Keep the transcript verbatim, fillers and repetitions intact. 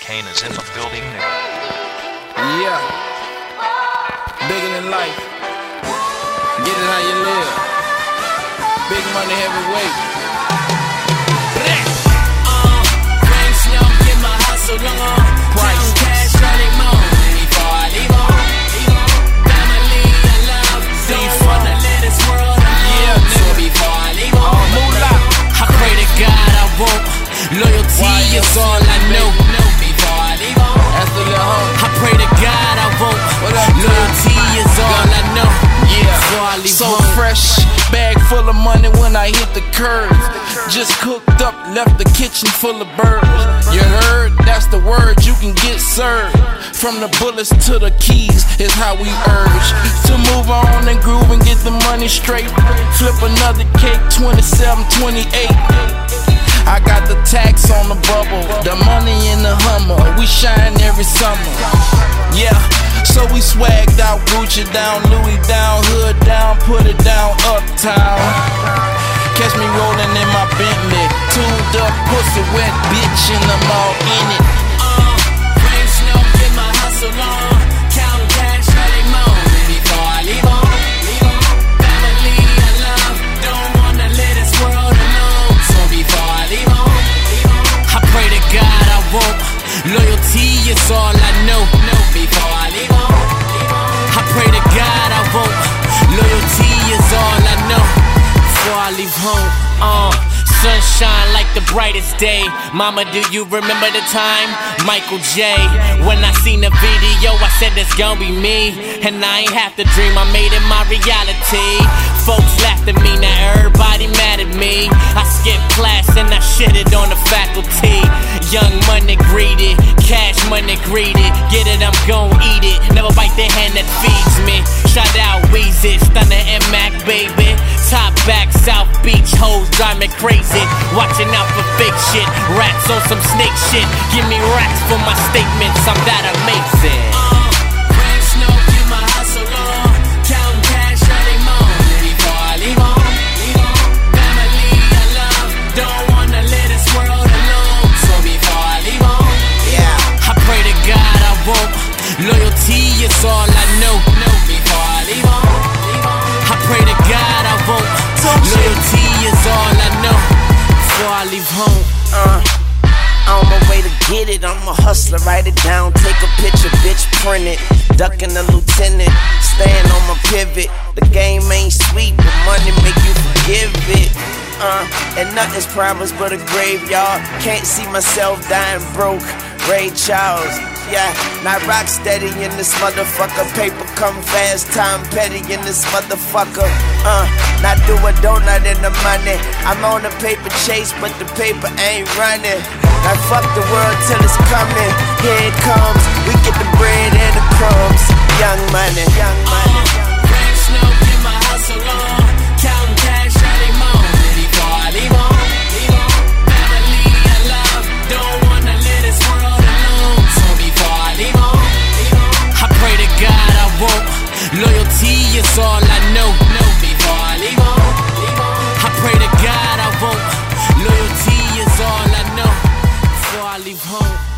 Kane is in the building. Yeah. Bigger than life. Get it how you live. Big money, heavyweight. Uh, rain, snow, get my hustle on. Price, cash, running more. Before I leave on. Family, I love. Don't wanna let this world alone. So before I leave on. I pray to God I won't. Loyalty is all I know. Before I leave on. I pray to God I won't. Loyalty is all I know. Yeah, so fresh, bag full of money when I hit the curves. Just cooked up, left the kitchen full of birds. You heard? That's the word, you can get served. From the bullets to the keys is how we urge to move on and groove and get the money straight. Flip another cake, twenty-seven, twenty-eight. I got the tax on the bubble, the money in the Hummer. We shine every summer. Yeah, so we swagged out, Gucci down, Louis down, hood down, put it down uptown. Catch me rolling in my Bentley, tuned up, pussy wet, bitch, and I'm all in it. Uh, rain, snow, get my hustle on. Count cash, running more. Before I leave on. Family, I love. Don't wanna let this world alone. So before I leave on, I pray to God I won't. Loyalty is all I know. Before I leave on, I pray to God I won't. Loyalty is all I know. Before I leave home, uh sunshine like the brightest day. Mama, do you remember the time? Michael J. When I seen the video, I said it's gonna be me. And I ain't have to dream, I made it my reality. Folks laughed at me, now everybody mad at me. I skipped class and I shitted on the faculty. Young money greedy, cash money greedy. Get it, I'm gon' eat it. Never bite the hand that feeds me. Shout out Weezy, Stunner and Mac, baby. Top back, South Beach, hoes drive me crazy. Watching out for fake shit, rats on some snake shit. Give me racks for my statements, I'm that amazing. Uh, rain, snow, get my hustle on. Counting cash, running more. Before I leave on. Family, I love. Don't wanna let this world alone. So before I leave on, yeah, I pray to God I won't. Loyalty is all I know. Before I leave on, I pray to God I won't. Loyalty is all I know. Before I leave home, uh, on my way to get it, I'm a hustler, write it down, take a picture, bitch, print it. Ducking the lieutenant, staying on my pivot. The game ain't sweet, but money make you forgive it. Uh, and nothing's promised but a graveyard. Can't see myself dying broke. Ray Charles, yeah, not rock steady in this motherfucker. Paper come fast, time petty in this motherfucker. Uh, not do a donut in the money. I'm on a paper chase, but the paper ain't running. Now fuck the world till it's coming. Here it comes, we get the bread and the crumbs. Young money, young money. Rain, snow, get my hustle on. Counting cash, running more. Before I leave on. Family, I love. Don't wanna let this world alone. So before I leave on, I pray to God I won't. Loyalty is all I know. Before I leave on, I pray to God I won't. Loyalty is all I know. Before I leave home.